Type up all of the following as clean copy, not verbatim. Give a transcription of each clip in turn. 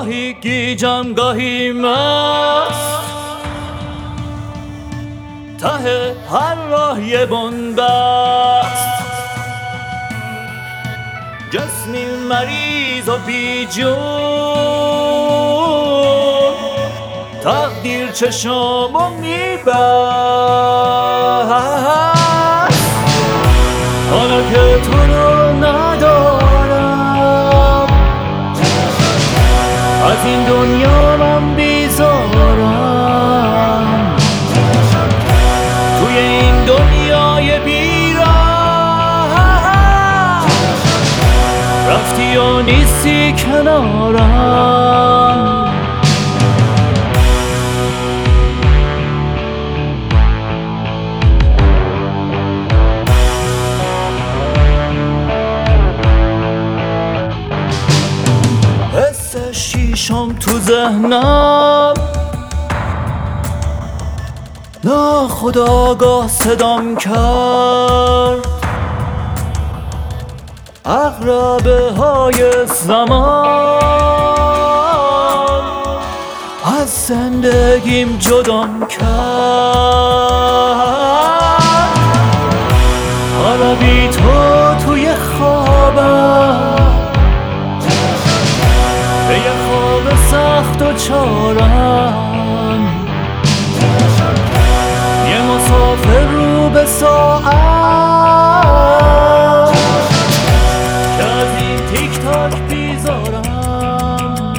گاهی گیجم گاهی مست، ته هر راه یه بنبست. جسمی مریض و بیجون، تقدیر چشامو میبست. حالا که تو رو ندارم، از این دنیا من بیزارم. توی این دنیای بیراه رفتی و نیستی کنارم. حس شیشم تو ذهنم ناخودآگاه صدام کرد. عقربه های زمان از زندگیم جدام کرد. حالا بی تو توی خوابم، به یه خواب سخت و چارم، یه مسافر رو به ساعت که از این تیک تاک بیزارم.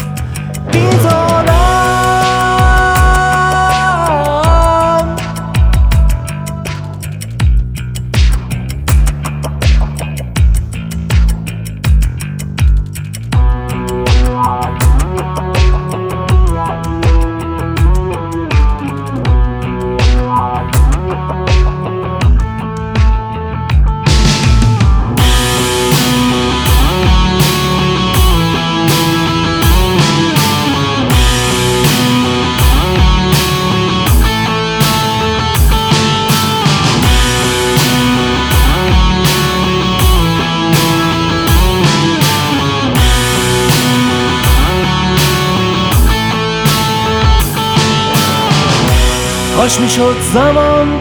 کاش میشد زمان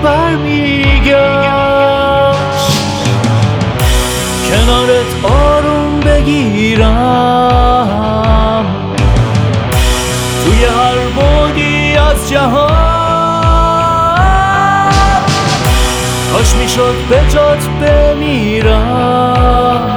برمیگشت، کنارت آروم بگیرم. توی هر بعدی از جهان کاش میشد به جات بمیرم.